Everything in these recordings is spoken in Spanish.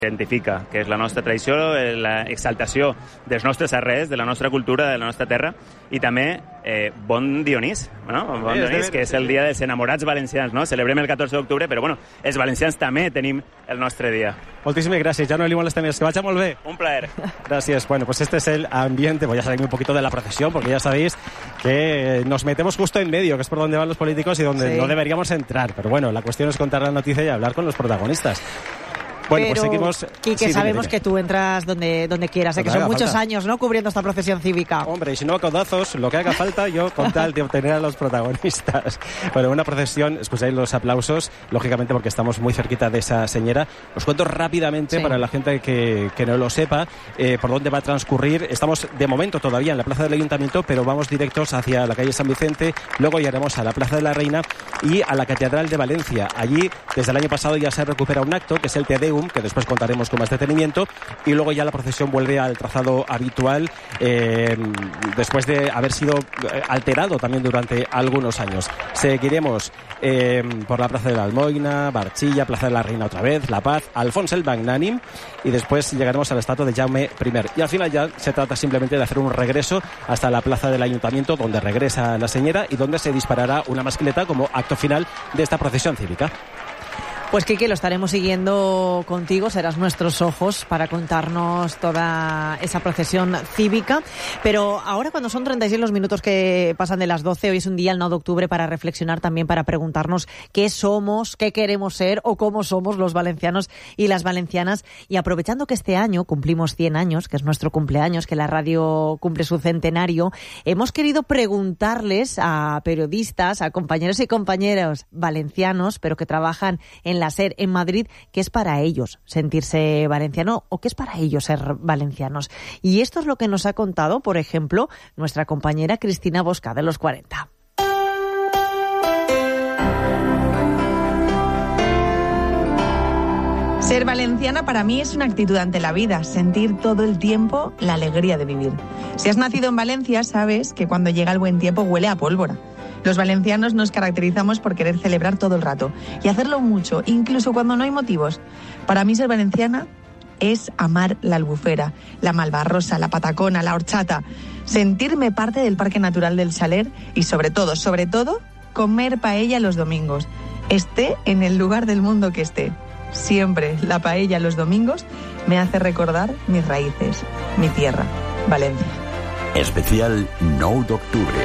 identifica, que és la nostra tradició, l'exaltació dels nostres arrels, de la nostra cultura, de la nostra terra, i també Bon Dionís, no? Bon Dionís, que és el dia dels enamorats valencians, no? Celebrem el 14 d'octubre, però bueno, els valencians també tenim el nostre dia. Moltísimas gracias, ya no le molesta más, que vaya muy bien. Un placer. Gracias. Bueno, pues este es el ambiente, voy a salirme un poquito de la procesión, porque ya sabéis que nos metemos justo en medio, que es por donde van los políticos y donde no deberíamos entrar. Pero bueno, la cuestión es contar la noticia y hablar con los protagonistas. Bueno, pero, pues seguimos. Quique, sabemos que tú entras donde quieras, que son muchos años, ¿no?, cubriendo esta procesión cívica. Hombre, y si no, codazos, lo que haga falta, yo con tal de obtener a los protagonistas. Bueno, una procesión, escucháis los aplausos, lógicamente porque estamos muy cerquita de esa señera. Os cuento rápidamente, para la gente que no lo sepa, por dónde va a transcurrir. Estamos de momento todavía en la Plaza del Ayuntamiento, pero vamos directos hacia la calle San Vicente, luego iremos a la Plaza de la Reina y a la Catedral de Valencia. Allí, desde el año pasado ya se recupera un acto, que es el Te Deum, que después contaremos con más detenimiento, y luego ya la procesión vuelve al trazado habitual, después de haber sido alterado también durante algunos años. Seguiremos por la Plaza de la Almoina, Barchilla, Plaza de la Reina otra vez, La Paz, Alfons el Magnánim, y después llegaremos a la estatua de Jaume I. Y al final ya se trata simplemente de hacer un regreso hasta la Plaza del Ayuntamiento, donde regresa la señera y donde se disparará una mascleta como acto final de esta procesión cívica. Pues Quique, lo estaremos siguiendo contigo, serás nuestros ojos para contarnos toda esa procesión cívica. Pero ahora, cuando son 36 los minutos que pasan de las 12, hoy es un día, el 9 de octubre, para reflexionar también, para preguntarnos qué somos, qué queremos ser o cómo somos los valencianos y las valencianas. Y aprovechando que este año cumplimos 100 años, que es nuestro cumpleaños, que la radio cumple su centenario, hemos querido preguntarles a periodistas, a compañeros y compañeras valencianos, pero que trabajan en la SER en Madrid, qué es para ellos sentirse valenciano o qué es para ellos ser valencianos. Y esto es lo que nos ha contado, por ejemplo, nuestra compañera Cristina Bosca, de Los 40. Ser valenciana para mí es una actitud ante la vida, sentir todo el tiempo la alegría de vivir. Si has nacido en Valencia, sabes que cuando llega el buen tiempo huele a pólvora. Los valencianos nos caracterizamos por querer celebrar todo el rato y hacerlo mucho, incluso cuando no hay motivos. Para mí ser valenciana es amar la Albufera, la Malvarrosa, la Patacona, la Horchata, sentirme parte del Parque Natural del Saler y sobre todo, comer paella los domingos, esté en el lugar del mundo que esté. Siempre la paella los domingos me hace recordar mis raíces, mi tierra, Valencia. Especial 9 de octubre.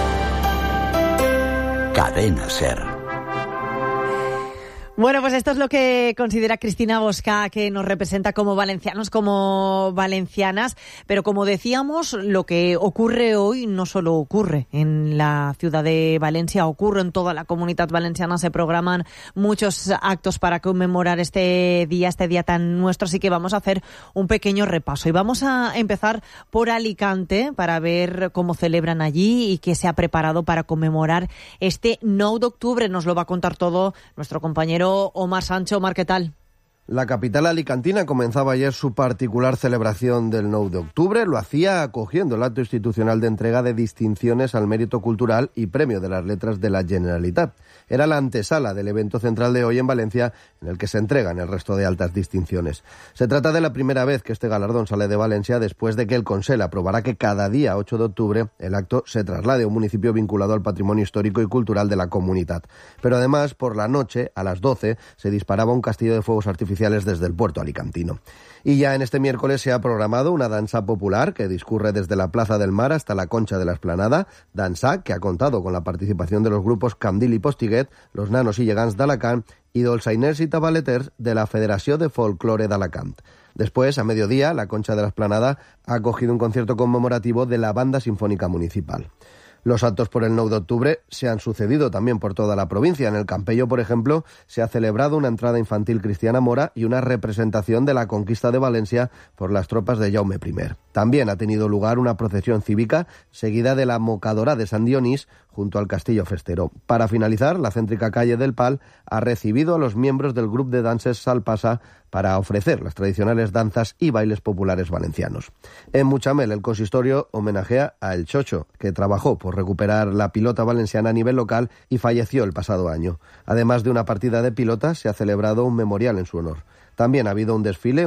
Cadena SER. Bueno, pues esto es lo que considera Cristina Bosca, que nos representa como valencianos, como valencianas. Pero como decíamos, lo que ocurre hoy no solo ocurre en la ciudad de Valencia, ocurre en toda la comunidad valenciana. Se programan muchos actos para conmemorar este día tan nuestro. Así que vamos a hacer un pequeño repaso. Y vamos a empezar por Alicante para ver cómo celebran allí y qué se ha preparado para conmemorar este 9 de octubre. Nos lo va a contar todo nuestro compañero Omar Sancho. Omar, ¿qué tal? La capital alicantina comenzaba ayer su particular celebración del 9 de octubre. Lo hacía acogiendo el acto institucional de entrega de distinciones al mérito cultural y premio de las letras de la Generalitat. Era la antesala del evento central de hoy en Valencia, en el que se entregan el resto de altas distinciones. Se trata de la primera vez que este galardón sale de Valencia después de que el Consell aprobará que cada día 8 de octubre el acto se traslade a un municipio vinculado al patrimonio histórico y cultural de la comunidad. Pero además, por la noche, a las 12, se disparaba un castillo de fuegos artificiales desde el puerto alicantino. Y ya en este miércoles se ha programado una danza popular que discurre desde la Plaza del Mar hasta la Concha de la Esplanada, danza que ha contado con la participación de los grupos Camdil y Postiguet, los Nanos y Gegants d'Alacant y Dolçainers y Tabaleters de la Federació de Folklore d'Alacant. Después, a mediodía, la Concha de la Esplanada ha acogido un concierto conmemorativo de la Banda Sinfónica Municipal. Los actos por el 9 de octubre se han sucedido también por toda la provincia. En el Campello, por ejemplo, se ha celebrado una entrada infantil cristiana mora y una representación de la conquista de Valencia por las tropas de Jaume I. También ha tenido lugar una procesión cívica seguida de la Mocadora de Sant Dionís junto al Castillo Festero. Para finalizar, la céntrica calle del Pal ha recibido a los miembros del grupo de danses Salpasa para ofrecer las tradicionales danzas y bailes populares valencianos. En Muchamel, el consistorio homenajea a El Chocho, que trabajó por recuperar la pilota valenciana a nivel local y falleció el pasado año. Además de una partida de pilota, se ha celebrado un memorial en su honor. También ha habido un desfile